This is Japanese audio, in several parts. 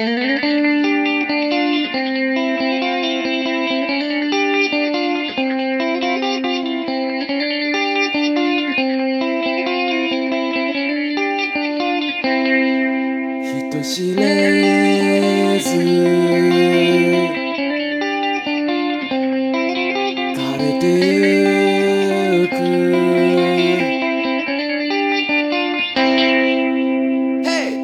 人知れず枯れてゆく Hey!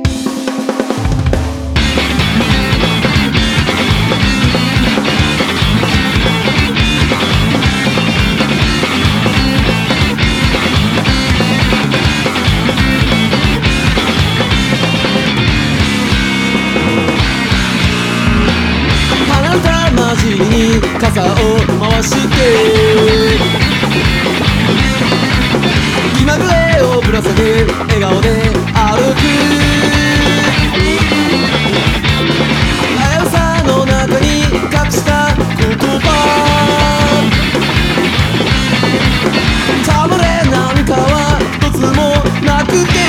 に傘を回して気まぐれをぶら下げ笑顔で歩く危うさの中に隠した言葉戯れなんかは一つもなくて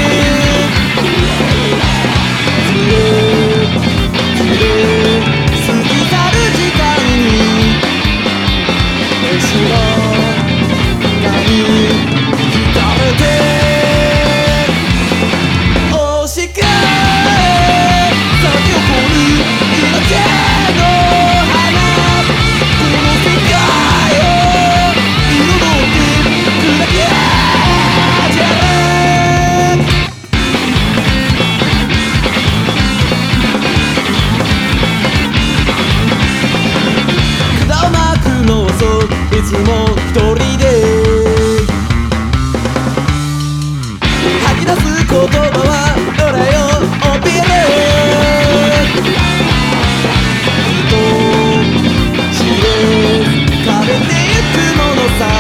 いつも一人で吐き出す言葉は俺を怯える人知れ枯れてゆくものさ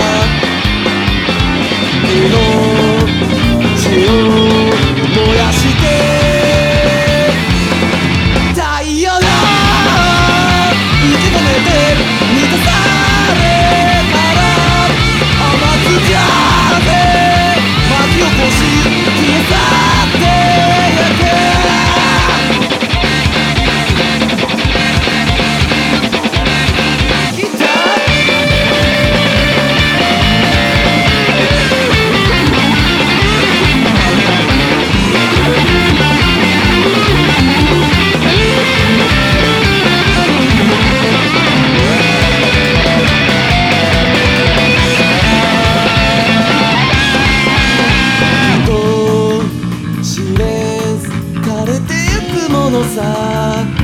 命を燃やして太陽が受け止めて満たさ枯れてゆくものさ